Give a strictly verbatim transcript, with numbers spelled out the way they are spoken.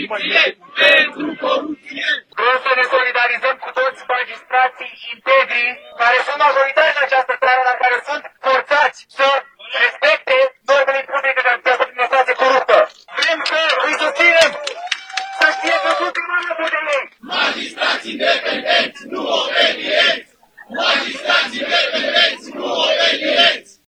justiție pentru corupție! Vrem să ne solidarizăm cu toți magistrații integri care sunt majoritari în această țară, dar care sunt forțați să respecte normele impuse de această administrație coruptă. Vrem să îi susținem! Să știe că sunt în de ei! Magistrați independenți, nu obedienți! Magistrați independenți, nu obedienți!